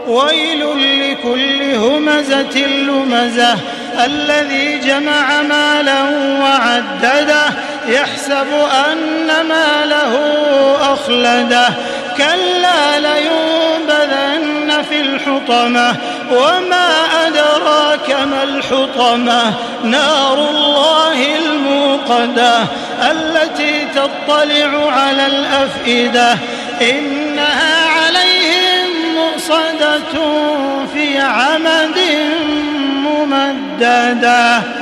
ويل لكل همزة لمزة الذي جمع مالا وعدده يحسب أن ماله أخلده كلا لينبذن في الحطمة وما أدراك ما الحطمة نار الله الموقدة التي تطلع على الأفئدة إنها عليهم مؤصدة في عمد ممددة.